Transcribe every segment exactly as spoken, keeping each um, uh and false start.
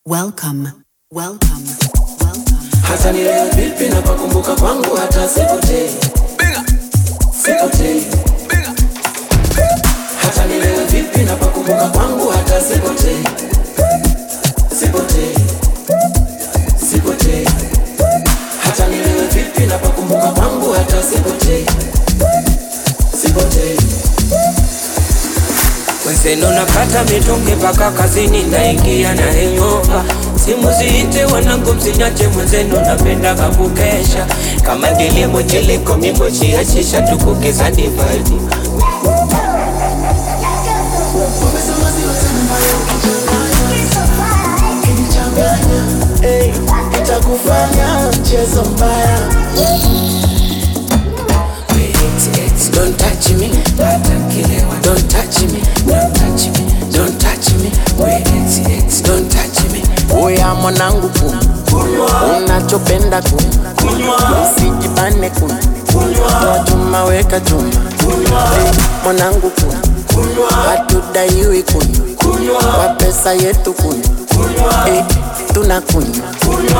Welcome, welcome, welcome. Hata nilewe vipi na pakumbuka kwangu hata sipotei. Sipotei. Hata nilewe vipi na pakumbuka kwangu hata sipotei. Sipotei. Sipotei. Hata nilewe vipi na pakumbuka kwangu hata sipotei. Sipotei. Wenzenu nakata mitungi paka kazini naingia na hangover. Simu ziite wanangu msinyache mwenzenu napenda kakukesha. Kama dili mochili komi mochi hashisha tukukeza divaidi. Hey, itakufanya mchezo mbaya. Don't touch me, don't touch me, don't touch me, don't touch me, don't touch me. Oya mwanangu kunywa, unachopenda kunywa, usijibane kunywa, chuma weka chuma. Hey, mwanangu kunywa, hatudaiwi kunywa, kwa pesa yetu kunywa, hey, tunakunywa.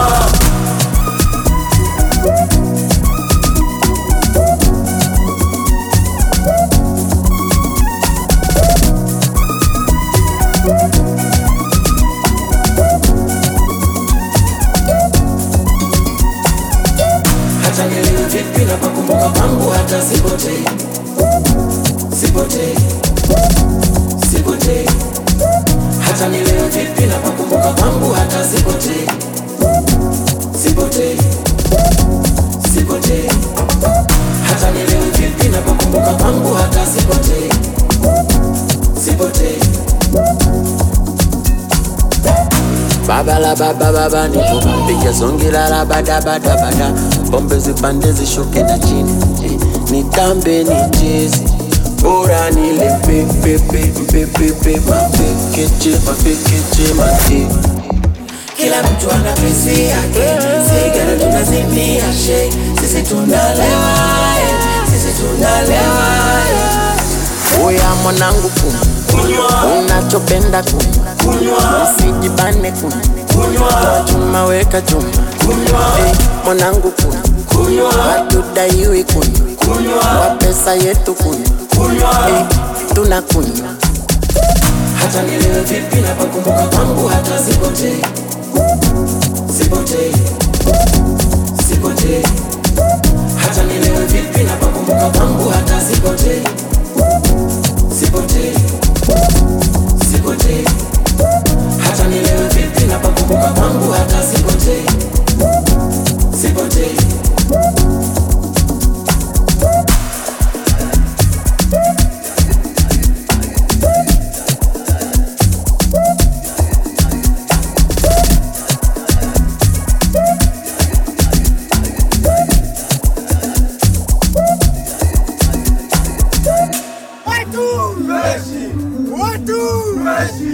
Hata nilewe vipi na pakumbuka kwangu hata sipotei. Sipotei. Sipotei. Hata nilewe vipi na pakumbuka kwangu hata sipotei. Sipotei. Sipotei. Hata nilewe vipi na pakumbuka kwangu hata sipotei. Sipotei. Baba la baba baba nipo piga zongi la la bada bada bada. Pombe zipande zishuke na chini, nitambe ni jezi. Bora nile pe pe pe pe pe pe mapekeche mapekeche mate. Kila mtu ana pesi yake, sigara tunazimia shake. Sisi tunalewa, sisi tunalewa. Oya mwanangu kunywa, unachopenda kunywa, usijibane kunywa, chuma weka chuma. Hey, mwanangu kunywa, hatudaiwi kunywa, kwa pesa yetu kunywa, hey, tunakunywa. Hata nilewe vipi na pakumbuka kwangu hata sipotei. Sipotei. Sipotei. Hata nilewe vipi na pakumbuka kwangu hata sipotei. Sipotei. Sipotei. Hata nilewe vipi na pakumbuka kwangu hata sipotei. Sipotei. Watu! Watu!